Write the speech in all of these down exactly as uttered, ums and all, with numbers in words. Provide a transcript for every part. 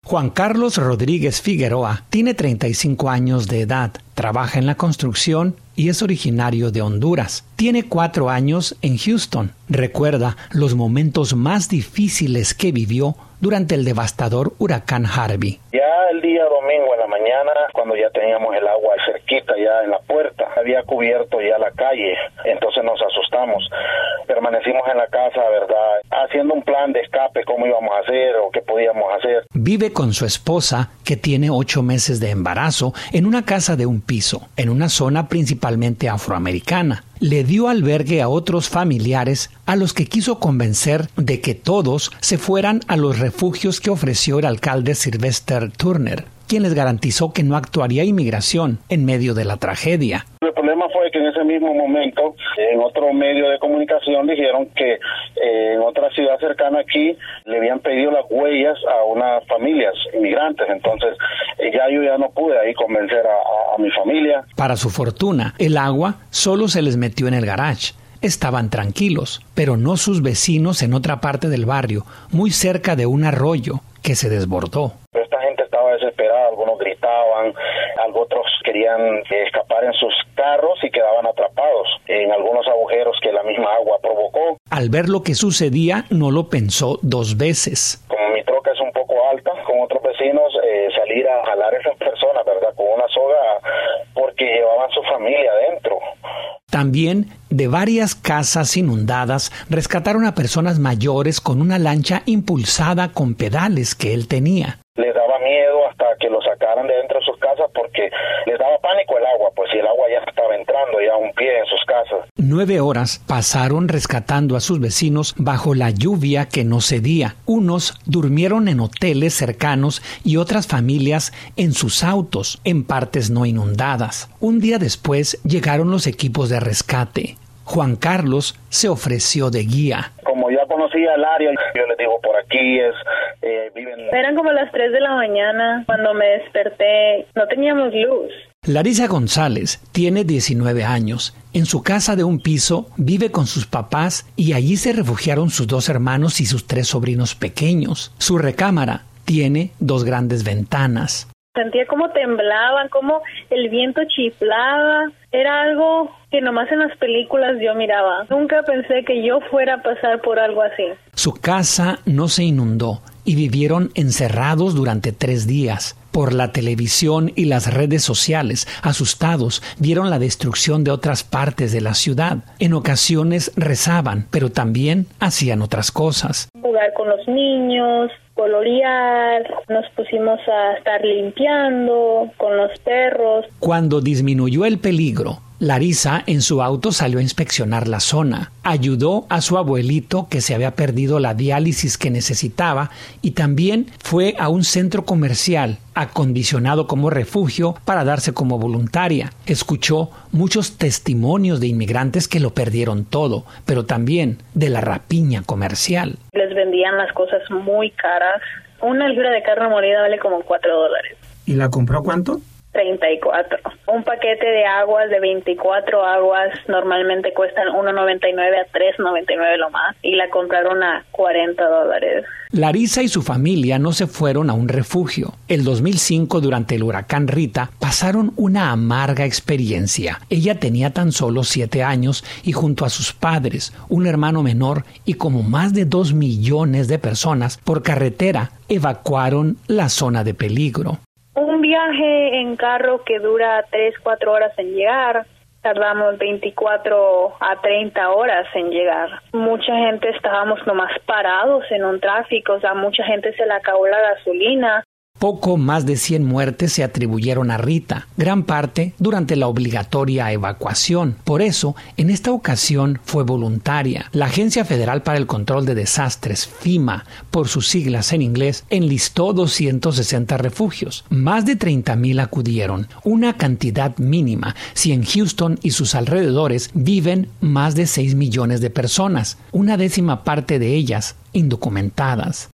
Juan Carlos Rodríguez Figueroa tiene treinta y cinco años de edad, trabaja en la construcción y es originario de Honduras. Tiene cuatro años en Houston. Recuerda los momentos más difíciles que vivió durante el devastador huracán Harvey. Ya el día domingo en la mañana, cuando ya teníamos el agua cerquita ya en la puerta, había cubierto ya la calle, entonces nos asustamos. Permanecimos en la casa, ¿verdad?, haciendo un plan de escape, cómo íbamos a hacer o qué podíamos hacer. Vive con su esposa, que tiene ocho meses de embarazo, en una casa de un piso, en una zona principalmente afroamericana. Le dio albergue a otros familiares a los que quiso convencer de que todos se fueran a los refugios que ofreció el alcalde Sylvester Turner, quien les garantizó que no actuaría inmigración en medio de la tragedia. El problema fue que en ese mismo momento, en otro medio de comunicación, dijeron que eh, en otra ciudad cercana aquí le habían pedido las huellas a unas familias inmigrantes. Entonces, eh, ya yo ya no pude ahí convencer a, a, a mi familia. Para su fortuna, el agua solo se les metió en el garage. Estaban tranquilos, pero no sus vecinos en otra parte del barrio, muy cerca de un arroyo que se desbordó. Esta gente estaba desesperada, algunos gritaban, otros querían escapar en sus carros y quedaban atrapados en algunos agujeros que la misma agua provocó. Al ver lo que sucedía, no lo pensó dos veces. Como mi troca es un poco alta, con otros vecinos, eh, salir a jalar a esas personas, ¿verdad?, con una soga, porque llevaban su familia adentro. También, de varias casas inundadas, rescataron a personas mayores con una lancha impulsada con pedales que él tenía. Les daba miedo hasta que lo sacaran de dentro de sus casas porque les daba pánico el agua, pues si el agua ya estaba entrando ya a un pie en sus casas. Nueve horas pasaron rescatando a sus vecinos bajo la lluvia que no cedía. Unos durmieron en hoteles cercanos y otras familias en sus autos, en partes no inundadas. Un día después llegaron los equipos de rescate. Juan Carlos se ofreció de guía. Como ya conocía el área, yo les digo, por aquí es... Eh, viven... Eran como las tres de la mañana cuando me desperté. No teníamos luz. Larisa González tiene diecinueve años. En su casa de un piso vive con sus papás y allí se refugiaron sus dos hermanos y sus tres sobrinos pequeños. Su recámara tiene dos grandes ventanas. Sentía como temblaban, como el viento chiflaba. Era algo que nomás en las películas yo miraba. Nunca pensé que yo fuera a pasar por algo así. Su casa no se inundó y vivieron encerrados durante tres días. Por la televisión y las redes sociales, asustados, vieron la destrucción de otras partes de la ciudad. En ocasiones rezaban, pero también hacían otras cosas. Jugar con los niños, colorear, nos pusimos a estar limpiando con los perros. Cuando disminuyó el peligro, Larisa en su auto salió a inspeccionar la zona. Ayudó a su abuelito que se había perdido la diálisis que necesitaba y también fue a un centro comercial acondicionado como refugio para darse como voluntaria. Escuchó muchos testimonios de inmigrantes que lo perdieron todo, pero también de la rapiña comercial. Les vendían las cosas muy caras. Una libra de carne molida vale como cuatro dólares. ¿Y la compró cuánto? treinta y cuatro. Un paquete de aguas de veinticuatro aguas normalmente cuestan uno noventa y nueve a tres noventa y nueve lo más y la compraron a cuarenta dólares. Larisa y su familia no se fueron a un refugio. El dos mil cinco, durante el huracán Rita, pasaron una amarga experiencia. Ella tenía tan solo siete años y junto a sus padres, un hermano menor y como más de dos millones de personas por carretera evacuaron la zona de peligro. Un viaje en carro que dura tres, cuatro horas en llegar, tardamos veinticuatro a treinta horas en llegar. Mucha gente estábamos nomás parados en un tráfico, o sea, mucha gente se le acabó la gasolina. Poco más de cien muertes se atribuyeron a Rita, gran parte durante la obligatoria evacuación. Por eso, en esta ocasión fue voluntaria. La Agencia Federal para el Control de Desastres, FEMA, por sus siglas en inglés, enlistó doscientos sesenta refugios. Más de treinta mil acudieron, una cantidad mínima si en Houston y sus alrededores viven más de seis millones de personas, una décima parte de ellas indocumentadas.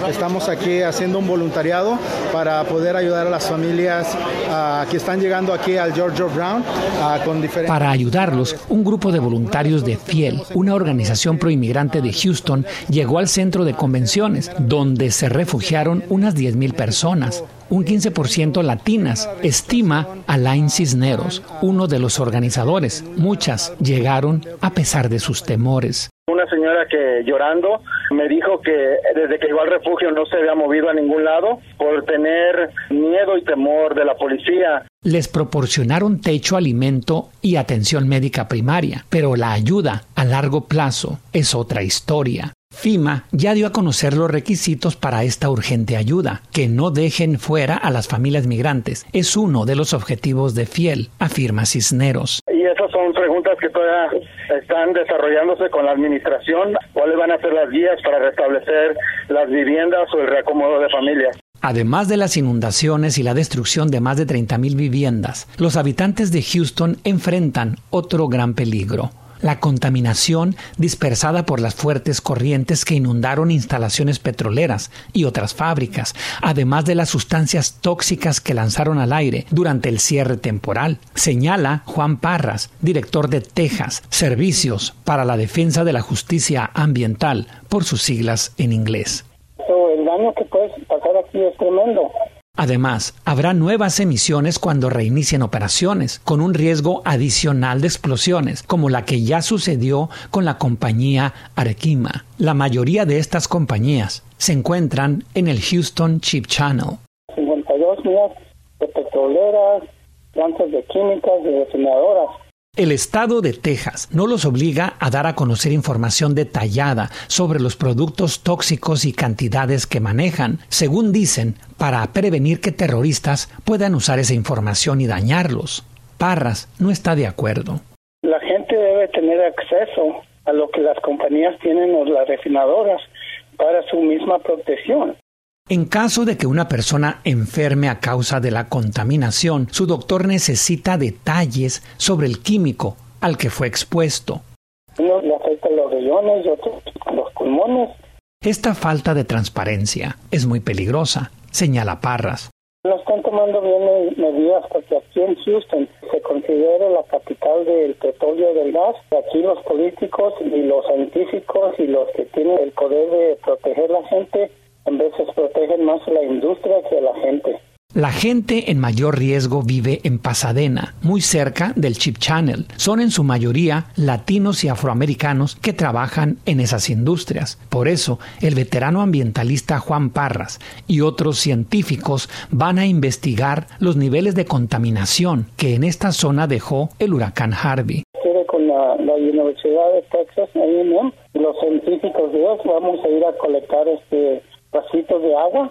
Estamos aquí haciendo un voluntariado para poder ayudar a las familias uh, que están llegando aquí al George O. Brown uh, con diferentes... Para ayudarlos, un grupo de voluntarios de Fiel, una organización proinmigrante de Houston, llegó al centro de convenciones, donde se refugiaron unas diez mil personas, un quince por ciento latinas, estima Alain Cisneros, uno de los organizadores. Muchas llegaron a pesar de sus temores. Una señora que llorando me dijo que desde que llegó al refugio no se había movido a ningún lado por tener miedo y temor de la policía. Les proporcionaron techo, alimento y atención médica primaria, pero la ayuda a largo plazo es otra historia. FEMA ya dio a conocer los requisitos para esta urgente ayuda. Que no dejen fuera a las familias migrantes es uno de los objetivos de Fiel, afirma Cisneros. Y esas son preguntas que todavía están desarrollándose con la administración. ¿Cuáles van a ser las guías para restablecer las viviendas o el reacomodo de familias? Además de las inundaciones y la destrucción de más de treinta mil viviendas, los habitantes de Houston enfrentan otro gran peligro: la contaminación dispersada por las fuertes corrientes que inundaron instalaciones petroleras y otras fábricas, además de las sustancias tóxicas que lanzaron al aire durante el cierre temporal, señala Juan Parras, director de Texas, Servicios para la Defensa de la Justicia Ambiental, por sus siglas en inglés. El daño que puede pasar aquí es tremendo. Además, habrá nuevas emisiones cuando reinicien operaciones, con un riesgo adicional de explosiones, como la que ya sucedió con la compañía Arkema. La mayoría de estas compañías se encuentran en el Houston Chip Channel. cincuenta y dos millas de petroleras, plantas de químicas y refinadoras. El estado de Texas no los obliga a dar a conocer información detallada sobre los productos tóxicos y cantidades que manejan, según dicen, para prevenir que terroristas puedan usar esa información y dañarlos. Parras no está de acuerdo. La gente debe tener acceso a lo que las compañías tienen o las refinadoras para su misma protección. En caso de que una persona enferme a causa de la contaminación, su doctor necesita detalles sobre el químico al que fue expuesto. Uno le afecta los riñones y otros los pulmones. Esta falta de transparencia es muy peligrosa, señala Parras. No están tomando bien medidas porque aquí en Houston se considera la capital del petróleo y del gas. Aquí los políticos y los científicos y los que tienen el poder de proteger a la gente, en veces protegen más a la industria que a la gente. La gente en mayor riesgo vive en Pasadena, muy cerca del Chip Channel. Son en su mayoría latinos y afroamericanos que trabajan en esas industrias. Por eso, el veterano ambientalista Juan Parras y otros científicos van a investigar los niveles de contaminación que en esta zona dejó el huracán Harvey. Con la, la Universidad de Texas, A and M, y los científicos de ellos vamos a ir a colectar este vasitos de agua,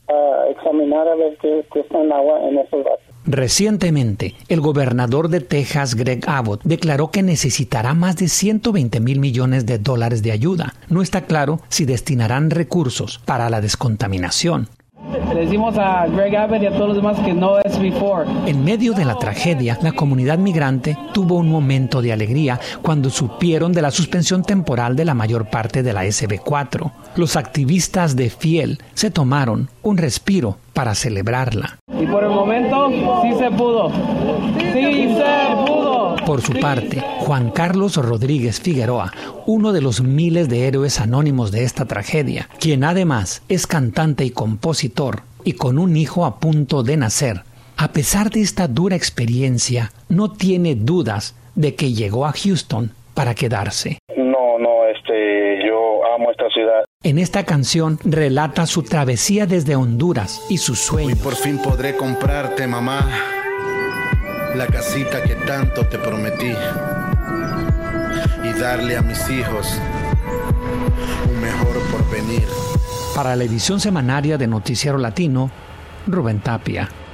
a examinar a ver qué, qué está en agua en esos vasos. Recientemente, el gobernador de Texas, Greg Abbott, declaró que necesitará más de ciento veinte mil millones de dólares de ayuda. No está claro si destinarán recursos para la descontaminación. Le decimos a Greg Abbott y a todos los demás que no es before. En medio de la tragedia, la comunidad migrante tuvo un momento de alegría cuando supieron de la suspensión temporal de la mayor parte de la S B cuatro. Los activistas de Fiel se tomaron un respiro para celebrarla. Y por el momento, sí se pudo. Sí se pudo. Por su parte, Juan Carlos Rodríguez Figueroa, uno de los miles de héroes anónimos de esta tragedia, quien además es cantante y compositor, y con un hijo a punto de nacer, a pesar de esta dura experiencia, no tiene dudas de que llegó a Houston para quedarse. No, no, este, yo amo esta ciudad. En esta canción relata su travesía desde Honduras y sus sueños. Hoy por fin podré comprarte, mamá, la casita que tanto te prometí y darle a mis hijos un mejor porvenir. Para la edición semanaria de Noticiero Latino, Rubén Tapia.